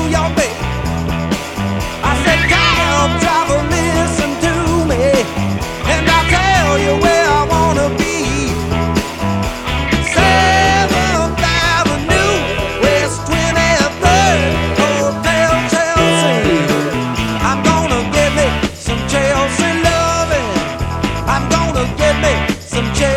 your bed. I said, cab driver, listen to me, and I'll tell you where I wanna be. 7th Avenue, West 23rd, Hotel Chelsea. I'm gonna get me some Chelsea loving. I'm gonna get me some Chelsea.